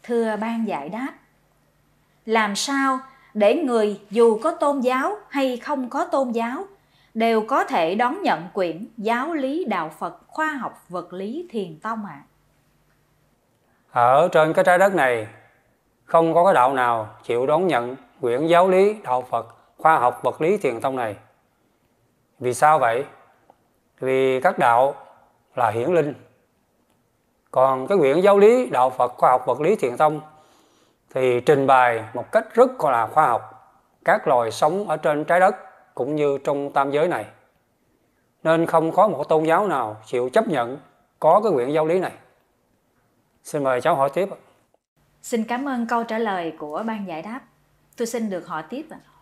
Thưa ban giải đáp, làm sao để người dù có tôn giáo hay không có tôn giáo đều có thể đón nhận quyển Giáo lý đạo Phật khoa học vật lý Thiền Tông ạ? Ở trên cái trái đất này không có cái đạo nào chịu đón nhận quyển Giáo lý đạo Phật khoa học vật lý Thiền Tông này. Vì sao vậy? Vì các đạo là hiển linh. Còn cái quyển Giáo lý đạo Phật khoa học vật lý Thiền Tông thì trình bày một cách rất là khoa học các loài sống ở trên trái đất cũng như trong tam giới này. Nên không có một tôn giáo nào chịu chấp nhận có cái quyển giáo lý này. Xin mời cháu hỏi tiếp. Xin cảm ơn câu trả lời của ban giải đáp. Tôi xin được hỏi tiếp ạ.